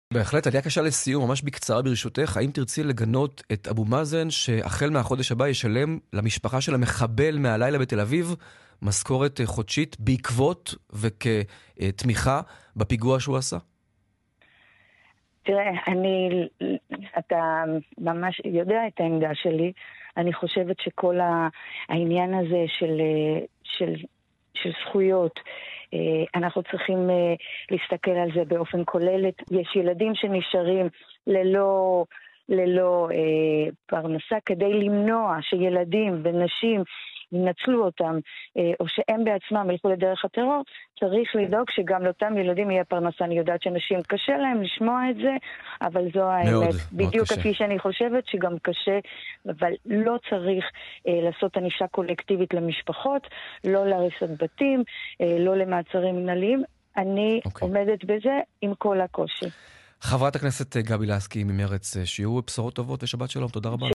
בהחלט, עלייה קשה לסיום, ממש בקצרה ברשותך, האם תרצי לגנות את אבו מאזן שהחל מהחודש הבא ישלם למשפחה של המחבל מהלילה בתל אביב משכורת חודשית בעקבות וכתמיכה בפיגוע שהוא עשה? תראה, אתה ממש יודע את העמדה שלי. אני חושבת שכל העניין הזה של זכויות, אנחנו צריכים להסתכל על זה באופן כולל. יש ילדים שנשארים ללא פרנסה, כדי למנוע שילדים ונשים ינצלו אותם, או שהם בעצמם ילכו לדרך הטרור. צריך לדאוג שגם לאותם ילדים יהיה פרנסה. אני יודעת שאנשים קשה להם לשמוע את זה, אבל זו האמת. בדיוק כפי שאני חושבת שגם קשה, אבל לא צריך לעשות ענישה קולקטיבית למשפחות, לא להריסות בתים, לא למעצרים מנהליים. אני עומדת בזה עם כל הקושי. חברת הכנסת גבי לסקי ממרץ, שיהיו בשורות טובות ושבת שלום, תודה רבה.